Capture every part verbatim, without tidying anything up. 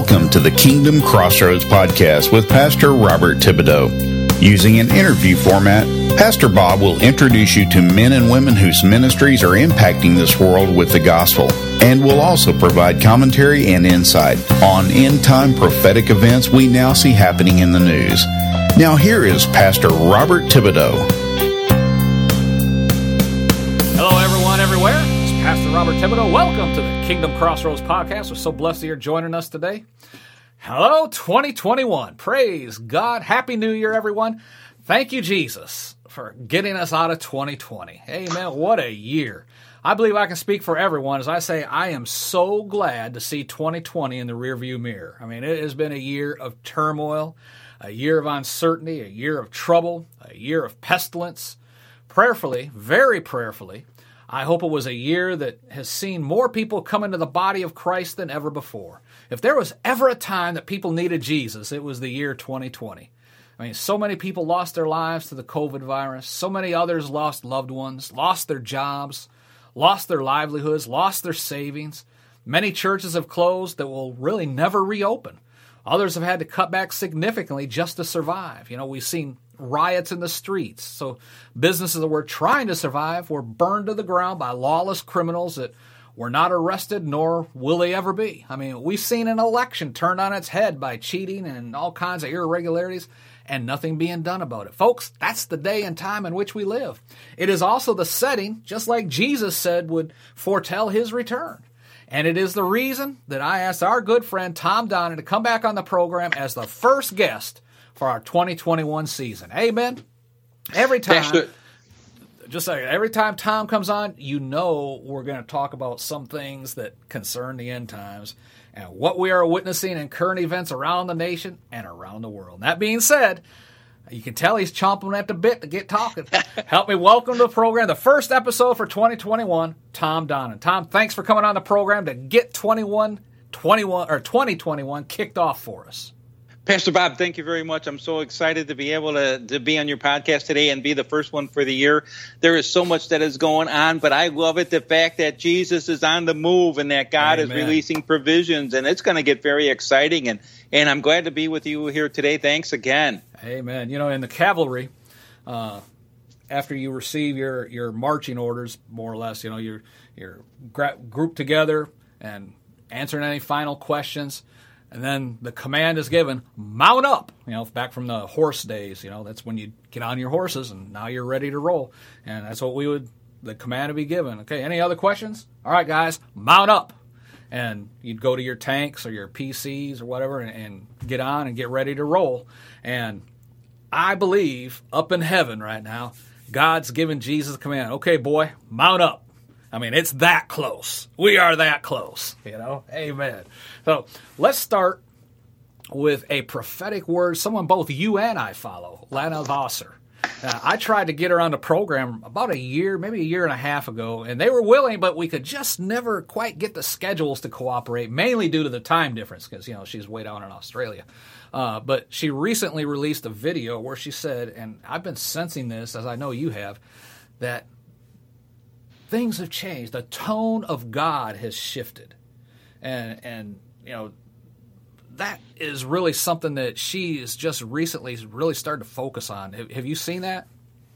Welcome to the Kingdom Crossroads podcast with Pastor Robert Thibodeau. Using an interview format, Pastor Bob will introduce you to men and women whose ministries are impacting this world with the gospel, and will also provide commentary and insight on end-time prophetic events we now see happening in the news. Now here is Pastor Robert Thibodeau. Hello everyone everywhere. It's Pastor Robert Thibodeau. Welcome to the Kingdom Crossroads podcast. We're so blessed that you're joining us today. Hello twenty twenty-one. Praise God. Happy New Year, everyone. Thank you, Jesus, for getting us out of twenty twenty. Amen. What a year. I believe I can speak for everyone as I say I am so glad to see twenty twenty in the rearview mirror. I mean, it has been a year of turmoil, a year of uncertainty, a year of trouble, a year of pestilence. Prayerfully, very prayerfully, I hope it was a year that has seen more people come into the body of Christ than ever before. If there was ever a time that people needed Jesus, it was the year twenty twenty. I mean, so many people lost their lives to the COVID virus. So many others lost loved ones, lost their jobs, lost their livelihoods, lost their savings. Many churches have closed that will really never reopen. Others have had to cut back significantly just to survive. You know, we've seen riots in the streets. So businesses that were trying to survive were burned to the ground by lawless criminals that were not arrested, nor will they ever be. I mean, we've seen an election turned on its head by cheating and all kinds of irregularities, and nothing being done about it. Folks, that's the day and time in which we live. It is also the setting, just like Jesus said would foretell his return. And it is the reason that I asked our good friend Tom Donnan to come back on the program as the first guest for our twenty twenty-one season. Amen. Every time, just like every time Tom comes on, you know we're going to talk about some things that concern the end times and what we are witnessing in current events around the nation and around the world. That being said, you can tell he's chomping at the bit to get talking. Help me welcome to the program, the first episode for twenty twenty-one, Tom Donnan. Tom, thanks for coming on the program to get twenty-one, twenty-one or twenty twenty-one kicked off for us. Pastor Bob, thank you very much. I'm so excited to be able to, to be on your podcast today and be the first one for the year. There is so much that is going on, but I love it, the fact that Jesus is on the move and that God Amen. Is releasing provisions, and it's going to get very exciting. And, and I'm glad to be with you here today. Thanks again. Amen. You know, in the cavalry, uh, after you receive your, your marching orders, more or less, you know, you're, you're gra- grouped together and answering any final questions. And then the command is given, mount up, you know, back from the horse days, you know, that's when you get on your horses and now you're ready to roll. And that's what we would, the command would be given. Okay, any other questions? All right, guys, mount up. And you'd go to your tanks or your P Cs or whatever and, and get on and get ready to roll. And I believe up in heaven right now, God's given Jesus a command. Okay, boy, mount up. I mean, it's that close. We are that close, you know. Amen. So let's start with a prophetic word, someone both you and I follow, Lana Vawser. Uh, I tried to get her on the program about a year, maybe a year and a half ago, and they were willing, but we could just never quite get the schedules to cooperate, mainly due to the time difference, because, you know, she's way down in Australia. Uh, but she recently released a video where she said, and I've been sensing this, as I know you have, that things have changed. The tone of God has shifted. And, and you know, that is really something that she is just recently really started to focus on. Have, have you seen that?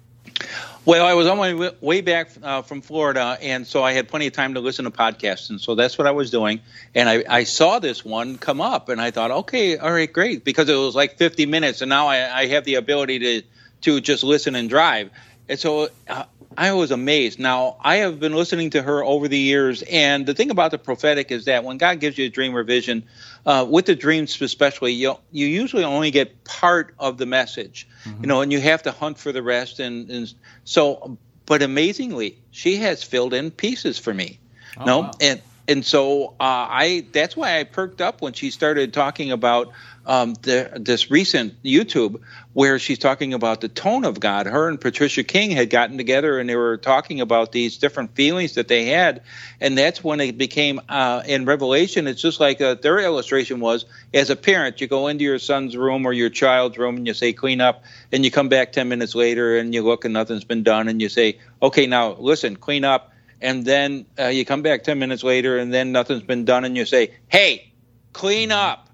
Well, I was on my way, way back uh, from Florida, and so I had plenty of time to listen to podcasts, and so that's what I was doing. And I, I saw this one come up, and I thought, okay, all right, great, because it was like fifty minutes, and now I, I have the ability to, to just listen and drive. And so uh, I was amazed. Now, I have been listening to her over the years, and the thing about the prophetic is that when God gives you a dream or vision, uh, with the dreams especially, you you usually only get part of the message, mm-hmm. you know, and you have to hunt for the rest. And, and so, but amazingly, she has filled in pieces for me. Oh, no, wow. and and so uh, I that's why I perked up when she started talking about um, the, this recent YouTube where she's talking about the tone of God. Her and Patricia King had gotten together and they were talking about these different feelings that they had, and that's when it became uh, in Revelation. It's just like uh, their illustration was, as a parent, you go into your son's room or your child's room and you say clean up, and you come back ten minutes later and you look and nothing's been done, and you say, okay, now listen, clean up. And then uh, you come back ten minutes later and then nothing's been done, and you say, hey, clean up.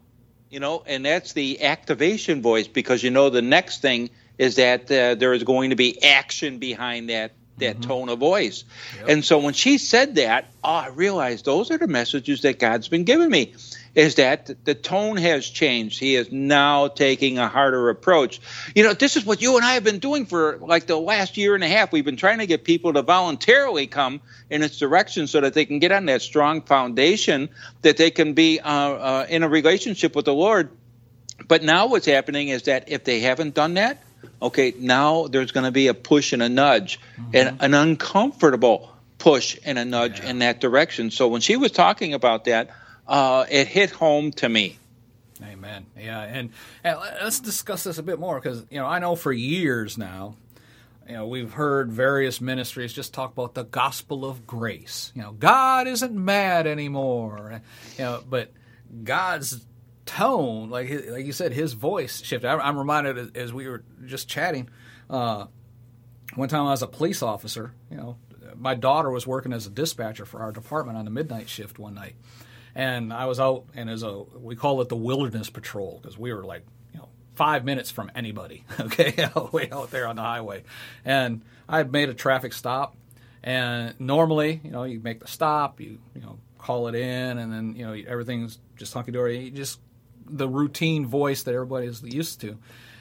you know, and that's the activation voice, because you know the next thing is that uh, there is going to be action behind that that mm-hmm. tone of voice. Yep. And so when she said that, oh, I realized those are the messages that God's been giving me, is that the tone has changed. He is now taking a harder approach. You know, this is what you and I have been doing for like the last year and a half. We've been trying to get people to voluntarily come in its direction so that they can get on that strong foundation, that they can be uh, uh, in a relationship with the Lord. But now what's happening is that if they haven't done that, okay, now there's going to be a push and a nudge, mm-hmm. and an uncomfortable push and a nudge yeah. in that direction. So when she was talking about that, uh, it hit home to me. Amen. Yeah, and, and let's discuss this a bit more, because you know I know for years now, you know we've heard various ministries just talk about the gospel of grace. You know, God isn't mad anymore. You know, but God's tone, like like you said, his voice shifted. I'm reminded as we were just chatting, uh, one time I was a police officer, you know, my daughter was working as a dispatcher for our department on the midnight shift one night, and I was out, and as a, we call it the wilderness patrol, because we were like, you know, five minutes from anybody, okay, way out there on the highway, and I had made a traffic stop, and normally, you know, you make the stop, you you know, call it in, and then, you know, everything's just hunky-dory, you just the routine voice that everybody's used to.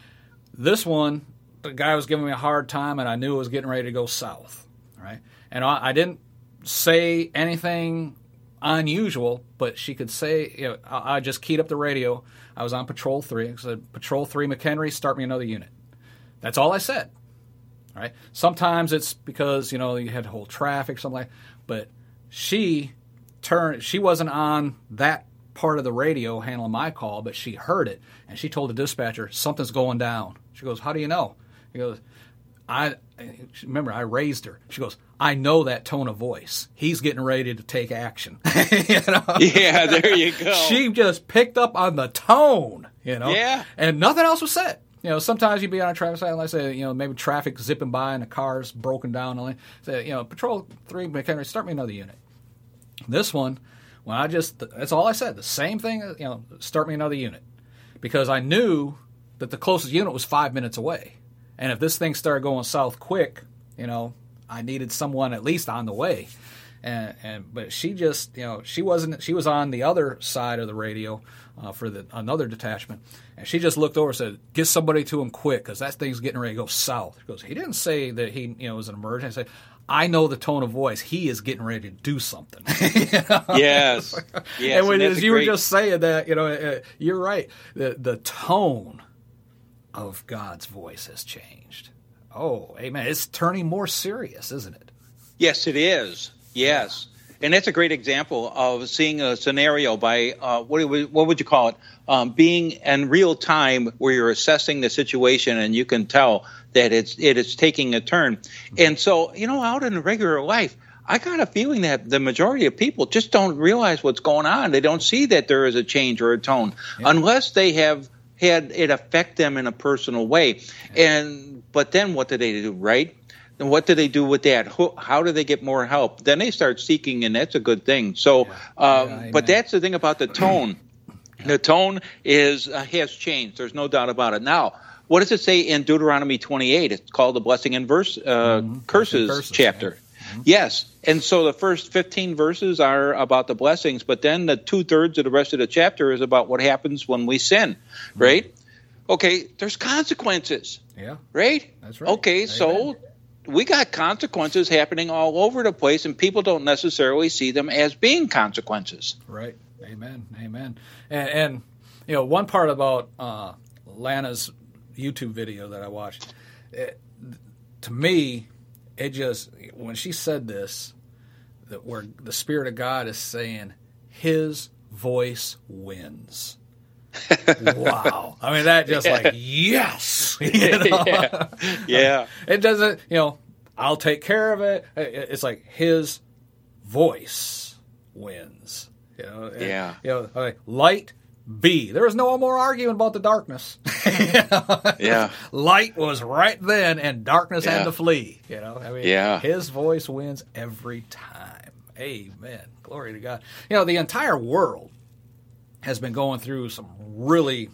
This one, the guy was giving me a hard time, and I knew it was getting ready to go south, right? And I, I didn't say anything unusual, but she could say, you know, I, I just keyed up the radio. I was on Patrol three. I said, Patrol three McHenry, start me another unit. That's all I said, right? Sometimes it's because, you know, you had to hold traffic, something like that. But she turned, she wasn't on that part of the radio handling my call, but she heard it, and she told the dispatcher, something's going down. She goes, how do you know? He goes, I remember I raised her. She goes, I know that tone of voice. He's getting ready to take action. You know? Yeah, there you go. She just picked up on the tone, you know? Yeah. And nothing else was said. You know, sometimes you'd be on a traffic sign, let's say, you know, maybe traffic zipping by and the car's broken down. And say, you know, Patrol three McHenry, start me another unit. This one, when I just, that's all I said. The same thing, you know, start me another unit. Because I knew that the closest unit was five minutes away. And if this thing started going south quick, you know, I needed someone at least on the way. And, and but she just, you know, she wasn't, she was on the other side of the radio uh, for the another detachment. And she just looked over and said, get somebody to him quick, because that thing's getting ready to go south. She goes, he didn't say that he, you know, was an emergency. I said, I know the tone of voice. He is getting ready to do something. You know? Yes. Yes. And when, and as you great... were just saying that, you know, uh, you're right. The the tone of God's voice has changed. Oh, amen. It's turning more serious, isn't it? Yes, it is. Yes. And that's a great example of seeing a scenario by, uh, what, what would you call it, um, being in real time where you're assessing the situation and you can tell that it's it is taking a turn. Mm-hmm. And so, you know, out in regular life, I got a feeling that the majority of people just don't realize what's going on. They don't see that there is a change or a tone yeah. unless they have had it affect them in a personal way. Yeah. And but then what do they do, right? And what do they do with that? How do they get more help? Then they start seeking, and that's a good thing. So, yeah. um, yeah, but that's the thing about the tone. The tone is uh, has changed. There's no doubt about it. Now, what does it say in Deuteronomy twenty-eight? It's called the blessing and verse uh, mm-hmm. curses, curses chapter. Yeah. Mm-hmm. Yes, and so the first fifteen verses are about the blessings, but then the two thirds of the rest of the chapter is about what happens when we sin, mm-hmm. right? Okay, there's consequences. Yeah, right. That's right. Okay, Amen. So we got consequences happening all over the place, and people don't necessarily see them as being consequences. Right. Amen. Amen. And, and you know, one part about uh, Lana's YouTube video that I watched, it, to me, it just, when she said this, that where the Spirit of God is saying, His voice wins. Wow. I mean, that just yeah. like, yes. You know? Yeah. Yeah. It doesn't, you know, I'll take care of it. It's like His voice wins. You know, and, yeah. You know, like, light be. There was no more arguing about the darkness. You know? Yeah. Light was right then, and darkness yeah. had to flee. You know, I mean, yeah. His voice wins every time. Amen. Glory to God. You know, the entire world has been going through some really,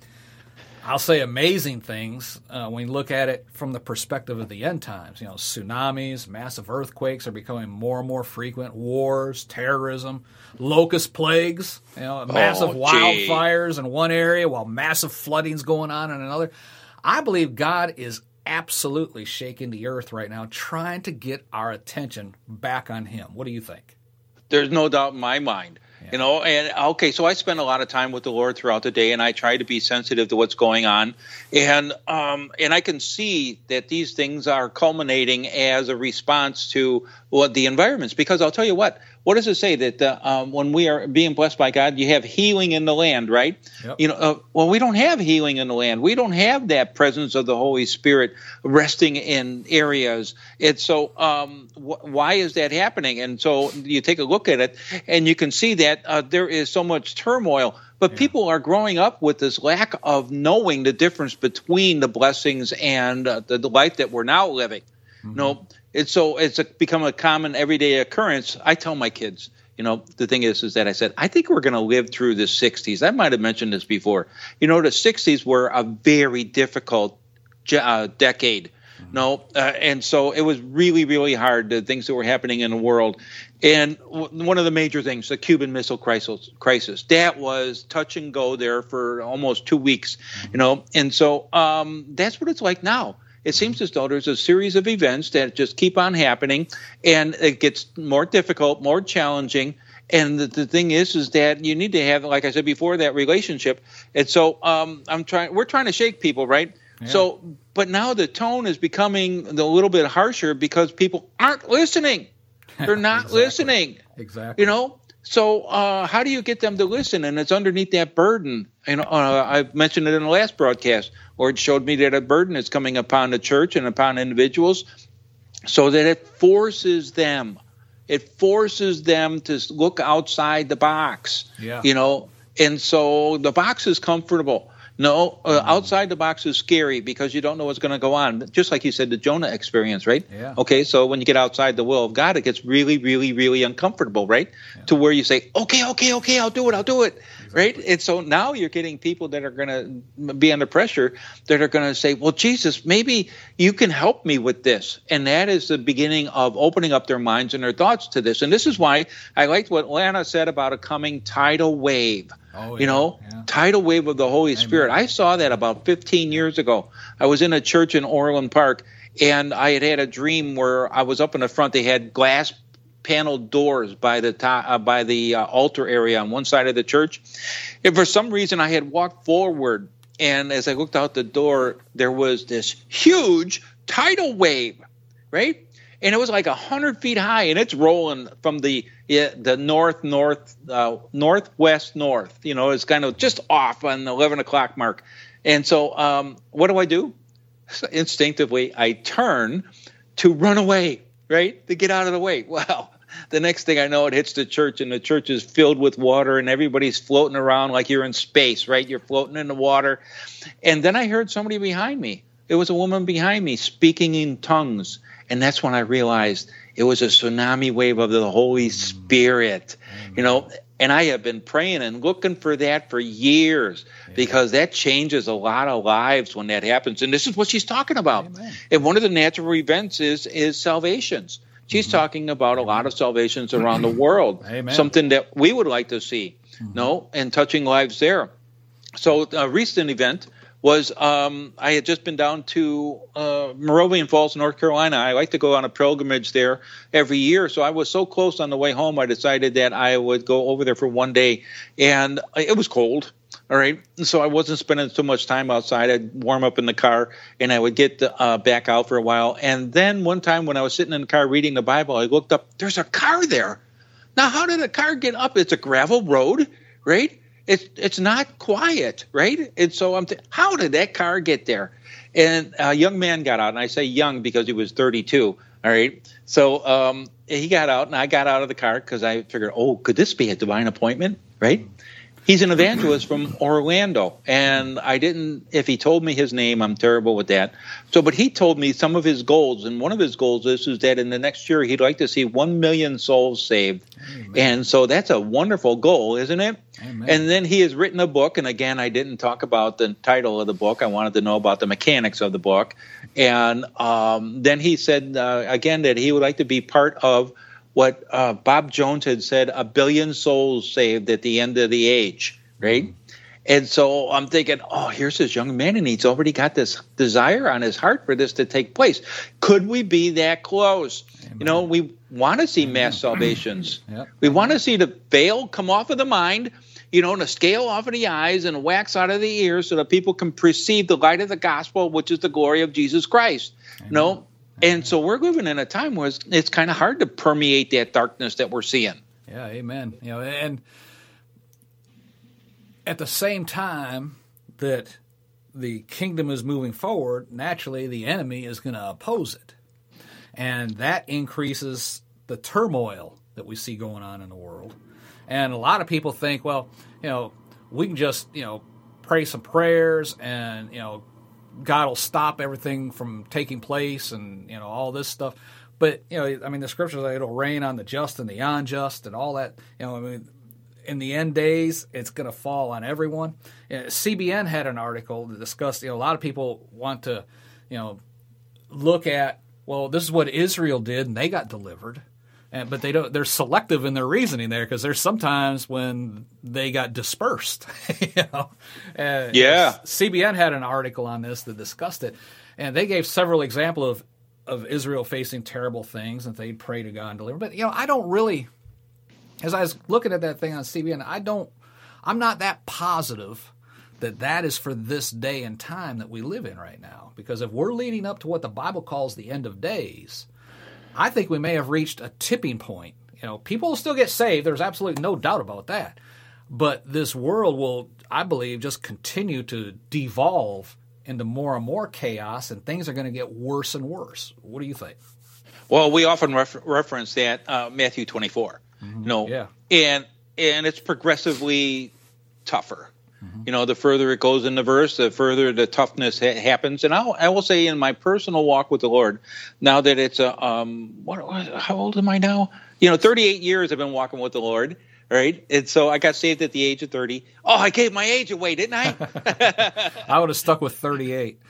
I'll say, amazing things uh, when you look at it from the perspective of the end times. You know, tsunamis, massive earthquakes are becoming more and more frequent. Wars, terrorism, locust plagues. You know, massive oh, wildfires in one area while massive flooding's going on in another. I believe God is absolutely shaking the earth right now, trying to get our attention back on Him. What do you think? There's no doubt in my mind. You know, and okay, so I spend a lot of time with the Lord throughout the day, and I try to be sensitive to what's going on, and um, and I can see that these things are culminating as a response to what the environments. Because I'll tell you what, what does it say that uh, um, when we are being blessed by God, you have healing in the land, right? Yep. You know, uh, well, we don't have healing in the land. We don't have that presence of the Holy Spirit resting in areas. And so, um, wh- why is that happening? And so you take a look at it, and you can see that uh, there is so much turmoil. But yeah. people are growing up with this lack of knowing the difference between the blessings and uh, the, the life that we're now living. Mm-hmm. No, it's so it's a, become a common everyday occurrence. I tell my kids, you know, the thing is, is that I said, I think we're going to live through the sixties. I might have mentioned this before. You know, the sixties were a very difficult uh, decade. Mm-hmm. No, uh, and so it was really, really hard, the things that were happening in the world. And w- one of the major things, the Cuban Missile Crisis, crisis, that was touch and go there for almost two weeks, mm-hmm. you know. And so um, that's what it's like now. It seems as though there's a series of events that just keep on happening, and it gets more difficult, more challenging. And the, the thing is, is that you need to have, like I said before, that relationship. And so um, I'm trying. We're trying to shake people, right? Yeah. So, but now the tone is becoming a little bit harsher because people aren't listening. They're not exactly. listening. Exactly. You know. So uh, how do you get them to listen? And it's underneath that burden. You know, uh, I mentioned it in the last broadcast, where it showed me that a burden is coming upon the church and upon individuals, so that it forces them. It forces them to look outside the box. Yeah. You know, and so the box is comfortable. No, uh, mm-hmm. outside the box is scary because you don't know what's going to go on. Just like you said, the Jonah experience, right? Yeah. Okay, so when you get outside the will of God, it gets really, really, really uncomfortable, right? Yeah. To where you say, okay, okay, okay, I'll do it, I'll do it, exactly. right? And so now you're getting people that are going to be under pressure that are going to say, well, Jesus, maybe you can help me with this. And that is the beginning of opening up their minds and their thoughts to this. And this is why I liked what Lana said about a coming tidal wave. Oh, yeah, you know, yeah. tidal wave of the Holy Amen. Spirit. I saw that about fifteen years ago. I was in a church in Orland Park, and I had had a dream where I was up in the front. They had glass paneled doors by the top, uh, by the uh, altar area on one side of the church. And for some reason, I had walked forward, and as I looked out the door, there was this huge tidal wave, right? And it was like a hundred feet high, and it's rolling from the yeah, the north, north, uh, northwest, north. You know, it's kind of just off on the eleven o'clock mark. And so, um, what do I do? Instinctively, I turn to run away, right, to get out of the way. Well, the next thing I know, it hits the church, and the church is filled with water, and everybody's floating around like you're in space, right? You're floating in the water. And then I heard somebody behind me. It was a woman behind me speaking in tongues. And that's when I realized it was a tsunami wave of the Holy Spirit, Amen. You know, and I have been praying and looking for that for years yeah. because that changes a lot of lives when that happens. And this is what she's talking about. Amen. And one of the natural events is, is salvations. She's mm-hmm. talking about a lot of salvations around the world, Amen. Something that we would like to see, mm-hmm. no, and touching lives there. So a recent event was um, I had just been down to uh, Moravian Falls, North Carolina. I like to go on a pilgrimage there every year. So I was so close on the way home, I decided that I would go over there for one day. And it was cold, all right? So I wasn't spending so much time outside. I'd warm up in the car, and I would get uh, back out for a while. And then one time when I was sitting in the car reading the Bible, I looked up. There's a car there. Now, how did a car get up? It's a gravel road, right? It's it's not quiet, right? And so I'm th- how did that car get there? And a young man got out, and I say young because he was thirty-two, all right? So um, he got out, and I got out of the car because I figured, oh, could this be a divine appointment, right? He's an evangelist from Orlando, and I didn't, if he told me his name, I'm terrible with that. So, but he told me some of his goals, and one of his goals is, is that in the next year, he'd like to see one million souls saved. Amen. And so that's a wonderful goal, isn't it? Amen. And then he has written a book, and again, I didn't talk about the title of the book. I wanted to know about the mechanics of the book. And um, then he said, uh, again, that he would like to be part of what uh, Bob Jones had said, a billion souls saved at the end of the age, right? Mm-hmm. And so I'm thinking, oh, here's this young man, and he's already got this desire on his heart for this to take place. Could we be that close? Amen. You know, we want to see mass salvations. Yep. We want to see the veil come off of the mind, you know, and the scale off of the eyes and the wax out of the ears so that people can perceive the light of the gospel, which is the glory of Jesus Christ. Amen. You know? And so we're living in a time where it's, it's kind of hard to permeate that darkness that we're seeing. Yeah, amen. You know, and at the same time that the kingdom is moving forward, naturally the enemy is going to oppose it. And that increases the turmoil that we see going on in the world. And a lot of people think, well, you know, we can just, you know, pray some prayers and, you know, God will stop everything from taking place and, you know, all this stuff. But, you know, I mean, the scriptures say it'll rain on the just and the unjust and all that. You know, I mean, in the end days, it's going to fall on everyone. You know, C B N had an article that discussed, you know, a lot of people want to, you know, look at, well, this is what Israel did and they got delivered. And, but they don't. They're selective in their reasoning there because there's sometimes when they got dispersed. you know, and yeah. C B N had an article on this that discussed it, and they gave several examples of of Israel facing terrible things and they'd pray to God and deliver. But you know, I don't really. As I was looking at that thing on C B N, I don't. I'm not that positive that that is for this day and time that we live in right now. Because if we're leading up to what the Bible calls the end of days, I think we may have reached a tipping point. You know, people will still get saved. There's absolutely no doubt about that. But this world will, I believe, just continue to devolve into more and more chaos, and things are going to get worse and worse. What do you think? Well, we often refer- reference that uh, Matthew twenty-four. Mm-hmm. You know, yeah. and and it's progressively tougher. Mm-hmm. You know, the further it goes in the verse, the further the toughness ha- happens. And I'll, I will say, in my personal walk with the Lord, now that it's a um, what, what how old am I now? You know, thirty-eight years I've been walking with the Lord. Right, and so I got saved at the age of thirty. Oh, I gave my age away, didn't I? I would have stuck with thirty-eight.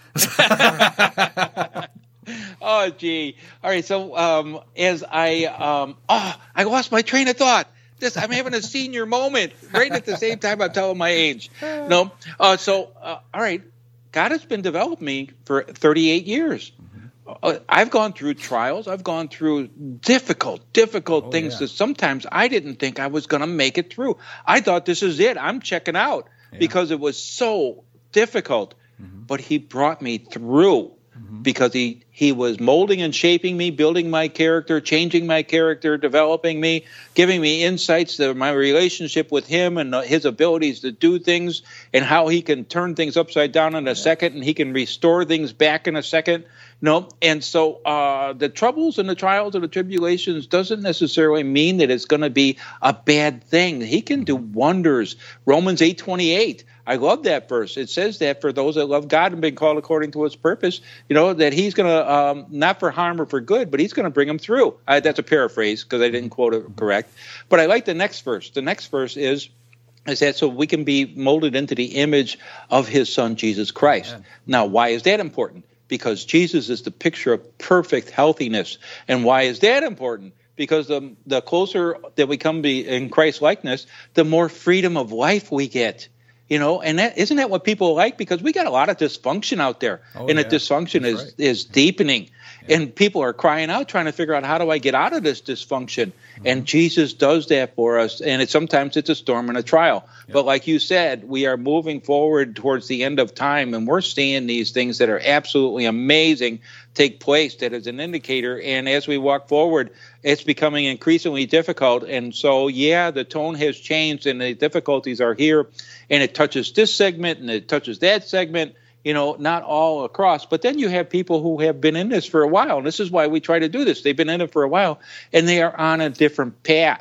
Oh, gee. All right. So um, as I um, oh, I lost my train of thought. This I'm having a senior moment right at the same time I'm telling my age. No. Uh, so uh, all right, God has been developing me for thirty-eight years. Uh, I've gone through trials. I've gone through difficult, difficult oh, things yeah. that sometimes I didn't think I was going to make it through. I thought this is it. I'm checking out yeah. because it was so difficult. Mm-hmm. But he brought me through mm-hmm. because he, he was molding and shaping me, building my character, changing my character, developing me, giving me insights to my relationship with him and his abilities to do things and how he can turn things upside down in a yeah. second and he can restore things back in a second. No, and so uh, the troubles and the trials and the tribulations doesn't necessarily mean that it's going to be a bad thing. He can do wonders. Romans eight twenty-eight. I love that verse. It says that for those that love God and been called according to his purpose, you know, that he's going to, um, not for harm or for good, but he's going to bring them through. I, that's a paraphrase because I didn't quote it correct. But I like the next verse. The next verse is, is that so we can be molded into the image of his son, Jesus Christ. Amen. Now, why is that important? Because Jesus is the picture of perfect healthiness. And why is that important? Because the, the closer that we come be in Christ's likeness, the more freedom of life we get. You know, and that isn't that what people like? Because we got a lot of dysfunction out there, oh, and yeah. the dysfunction That's is, right. is deepening. Yeah. And people are crying out, trying to figure out, how do I get out of this dysfunction? Mm-hmm. And Jesus does that for us. And it, sometimes it's a storm and a trial. Yeah. But like you said, we are moving forward towards the end of time, and we're seeing these things that are absolutely amazing take place. That is an indicator. And as we walk forward, it's becoming increasingly difficult. And so, yeah, the tone has changed and the difficulties are here. And it touches this segment and it touches that segment, you know, not all across. But then you have people who have been in this for a while. And this is why we try to do this. They've been in it for a while and they are on a different path.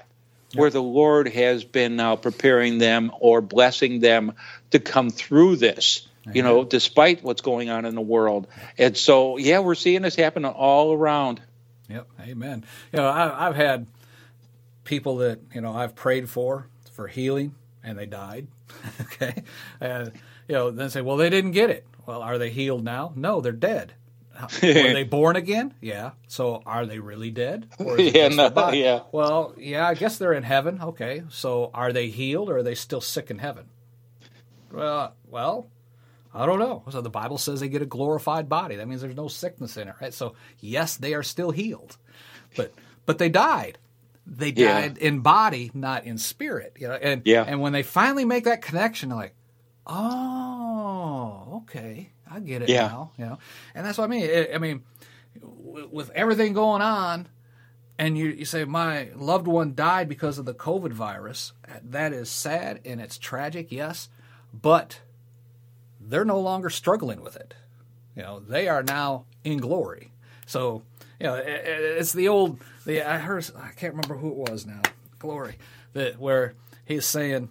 yep. where the Lord has been now preparing them or blessing them to come through this, Amen. You know, despite what's going on in the world. And so, yeah, we're seeing this happen all around. Yep, amen. You know, I, I've had people that, you know, I've prayed for, for healing, and they died, okay? And, you know, then say, well, they didn't get it. Well, are they healed now? No, they're dead. Were they born again? Yeah. So are they really dead? Or is it yeah, just no, their yeah. Well, yeah, I guess they're in heaven. Okay. So are they healed, or are they still sick in heaven? Well, well, I don't know. So the Bible says they get a glorified body. That means there's no sickness in it, right? So yes, they are still healed, but but they died. They died yeah. in body, not in spirit. You know, and yeah. and when they finally make that connection, they're like, oh, okay. I get it yeah. now, you know, and that's what I mean. I mean, with everything going on, and you, you say my loved one died because of the COVID virus. That is sad and it's tragic, yes, but they're no longer struggling with it. You know, they are now in glory. So, you know, it, it's the old. The I heard. I can't remember who it was now. Glory, that where he's saying,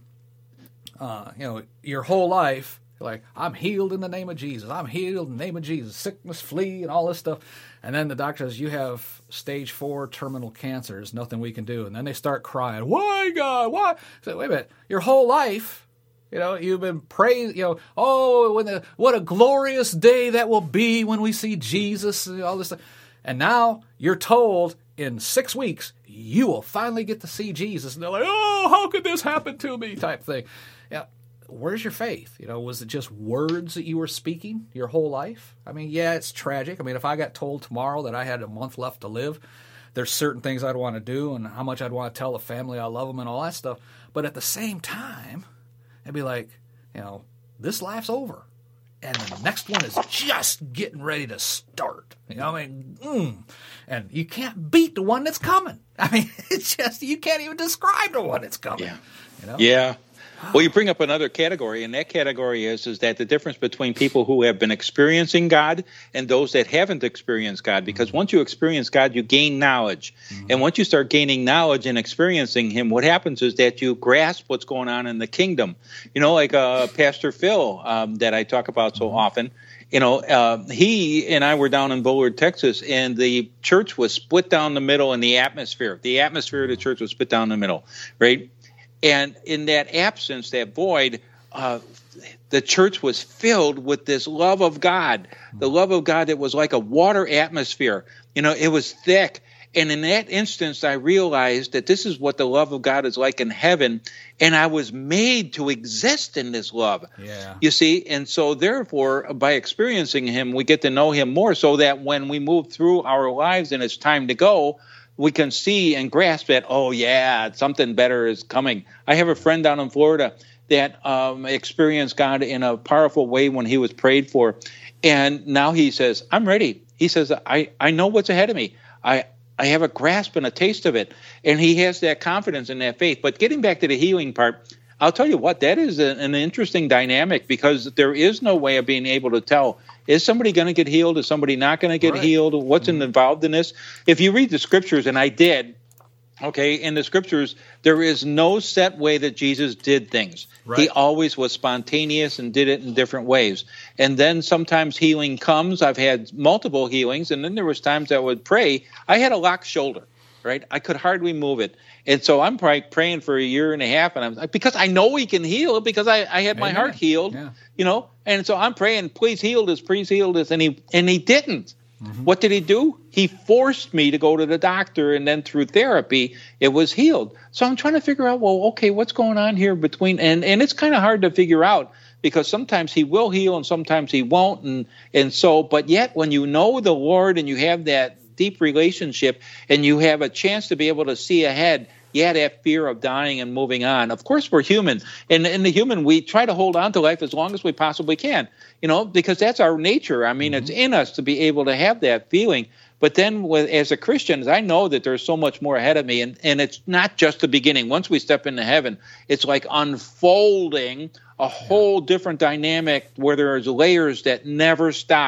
uh, you know, your whole life. Like, I'm healed in the name of Jesus. I'm healed in the name of Jesus. Sickness flee and all this stuff. And then the doctor says, you have stage four terminal cancer. There's nothing we can do. And then they start crying. Why, God? Why? So, wait a minute. Your whole life, you know, you've been praised, you know, oh, when the, what a glorious day that will be when we see Jesus and all this stuff. And now you're told in six weeks, you will finally get to see Jesus. And they're like, oh, how could this happen to me? Type thing. Yeah. Where's your faith? You know, was it just words that you were speaking your whole life? I mean, yeah, it's tragic. I mean, if I got told tomorrow that I had a month left to live, there's certain things I'd want to do and how much I'd want to tell the family I love them and all that stuff. But at the same time, I'd be like, you know, this life's over. And the next one is just getting ready to start. You know, I mean, mm. and you can't beat the one that's coming. I mean, it's just, you can't even describe the one that's coming. Yeah. You know? Yeah. Well, you bring up another category, and that category is is that the difference between people who have been experiencing God and those that haven't experienced God. Because once you experience God, you gain knowledge. Mm-hmm. And once you start gaining knowledge and experiencing Him, what happens is that you grasp what's going on in the kingdom. You know, like uh, Pastor Phil um, that I talk about so mm-hmm. often. You know, uh, he and I were down in Bullard, Texas, and the church was split down the middle in the atmosphere. The atmosphere of the church was split down the middle, right? And in that absence, that void, uh, the church was filled with this love of God, the love of God that was like a water atmosphere. You know, it was thick. And in that instance, I realized that this is what the love of God is like in heaven. And I was made to exist in this love. Yeah. You see, and so therefore, by experiencing Him, we get to know Him more so that when we move through our lives and it's time to go, we can see and grasp that, oh, yeah, something better is coming. I have a friend down in Florida that um, experienced God in a powerful way when he was prayed for. And now he says, I'm ready. He says, I, I know what's ahead of me. I, I have a grasp and a taste of it. And he has that confidence and that faith. But getting back to the healing part, I'll tell you what, that is a, an interesting dynamic because there is no way of being able to tell, is somebody going to get healed? Is somebody not going to get right. healed? What's mm-hmm. involved in this? If you read the scriptures, and I did, okay, in the scriptures, there is no set way that Jesus did things. Right. He always was spontaneous and did it in different ways. And then sometimes healing comes. I've had multiple healings, and then there was times I would pray. I had a locked shoulder, right? I could hardly move it. And so I'm probably praying for a year and a half, and I'm like, because I know He can heal, because I, I had my Amen. heart healed, yeah. you know. And so I'm praying, please heal this, please heal this, and he and he didn't. Mm-hmm. What did He do? He forced me to go to the doctor, and then through therapy, it was healed. So I'm trying to figure out, well, okay, what's going on here between, and and it's kind of hard to figure out because sometimes He will heal and sometimes He won't, and and so, but yet when you know the Lord and you have that deep relationship and you have a chance to be able to see ahead. Yeah, that fear of dying and moving on. Of course, we're human. And in the human, we try to hold on to life as long as we possibly can, you know, because that's our nature. I mean, mm-hmm. it's in us to be able to have that feeling. But then with, as a Christian, I know that there's so much more ahead of me. And, and it's not just the beginning. Once we step into heaven, it's like unfolding a whole different dynamic where there's layers that never stop.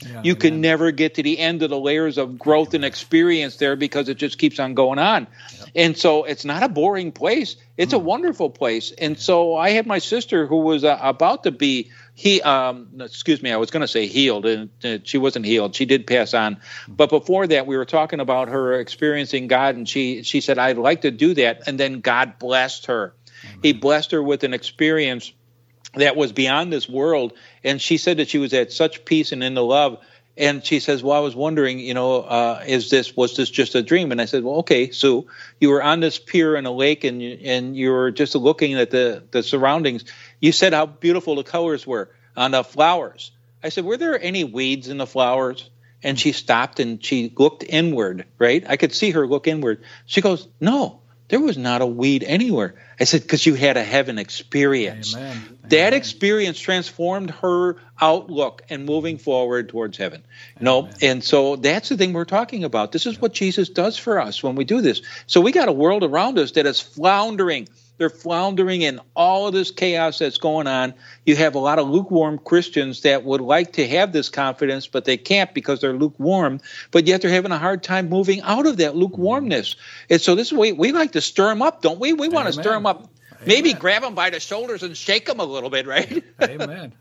Yeah, you can amen. never get to the end of the layers of growth and experience there because it just keeps on going on. Yep. And so it's not a boring place. It's mm. a wonderful place. And so I had my sister who was uh, about to be he um excuse me I was going to say healed, and uh, she wasn't healed. She did pass on. But before that, we were talking about her experiencing God, and she she said, I'd like to do that. And then God blessed her. Amen. He blessed her with an experience that was beyond this world. And she said that she was at such peace and in the love. And she says, well, I was wondering, you know, uh, is this, was this just a dream? And I said, well, okay, Sue, you were on this pier in a lake, and you, and you were just looking at the, the surroundings. You said how beautiful the colors were on the flowers. I said, were there any weeds in the flowers? And she stopped and she looked inward, right? I could see her look inward. She goes, no, there was not a weed anywhere. I said, because you had a heaven experience. Amen. That Amen. Experience transformed her outlook and moving forward towards heaven. You know, and so that's the thing we're talking about. This is what Jesus does for us when we do this. So we got a world around us that is floundering. They're floundering in all of this chaos that's going on. You have a lot of lukewarm Christians that would like to have this confidence, but they can't because they're lukewarm. But yet they're having a hard time moving out of that lukewarmness. And so this is we we like to stir them up, don't we? We want Amen. To stir them up. Amen. Maybe grab them by the shoulders and shake them a little bit, right? Amen.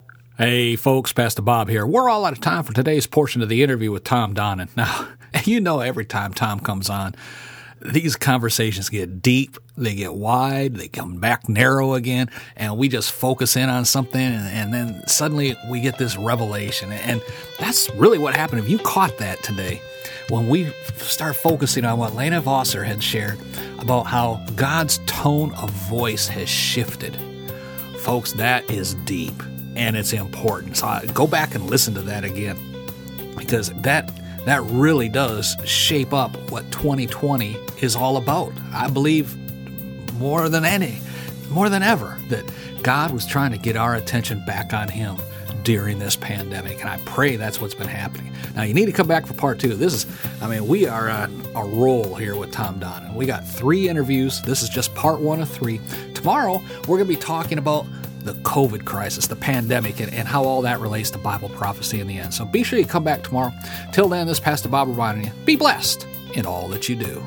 Hey, folks, Pastor Bob here. We're all out of time for today's portion of the interview with Tom Donnan. Now, you know every time Tom comes on, these conversations get deep, they get wide, they come back narrow again, and we just focus in on something, and, and then suddenly we get this revelation. And that's really what happened. If you caught that today, when we start focusing on what Lena Vosser had shared about how God's tone of voice has shifted, folks, that is deep, and it's important. So I, go back and listen to that again, because that That really does shape up what twenty twenty is all about. I believe more than any, more than ever, that God was trying to get our attention back on Him during this pandemic, and I pray that's what's been happening. Now, you need to come back for part two. This is, I mean, we are on a roll here with Tom Donnan. We got three interviews. This is just part one of three. Tomorrow, we're going to be talking about the COVID crisis, the pandemic, and, and how all that relates to Bible prophecy in the end. So be sure you come back tomorrow. Till then, this is Pastor Bob reminding you, be blessed in all that you do.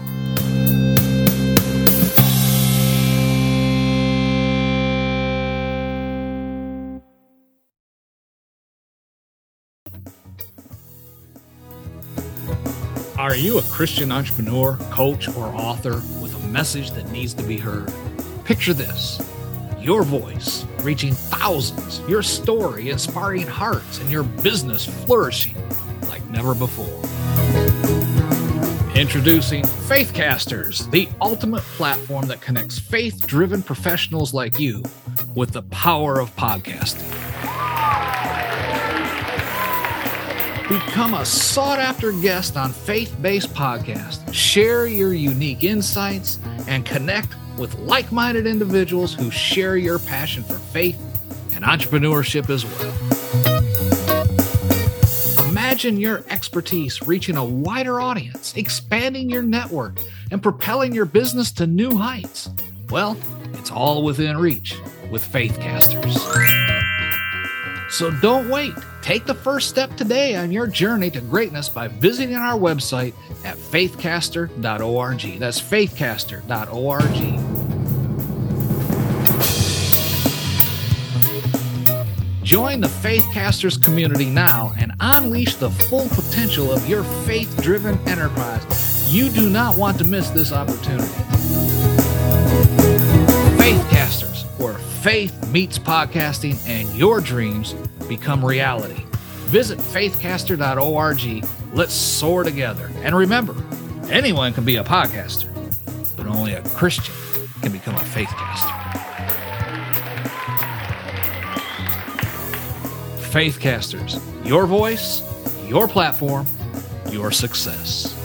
Are you a Christian entrepreneur, coach, or author with a message that needs to be heard? Picture this. Your voice reaching thousands, your story inspiring hearts, and your business flourishing like never before. Introducing Faithcasters, the ultimate platform that connects faith-driven professionals like you with the power of podcasting. Become a sought-after guest on faith-based podcasts. Share your unique insights and connect with like-minded individuals who share your passion for faith and entrepreneurship as well. Imagine your expertise reaching a wider audience, expanding your network, and propelling your business to new heights. Well, it's all within reach with Faithcasters. So don't wait. Take the first step today on your journey to greatness by visiting our website at faithcaster dot org. That's faithcaster dot org. Join the Faithcasters community now and unleash the full potential of your faith-driven enterprise. You do not want to miss this opportunity. Faithcasters, where faith meets podcasting and your dreams become reality. Visit faithcaster dot org. Let's soar together. And remember, anyone can be a podcaster, but only a Christian can become a faithcaster. Faithcasters, your voice, your platform, your success.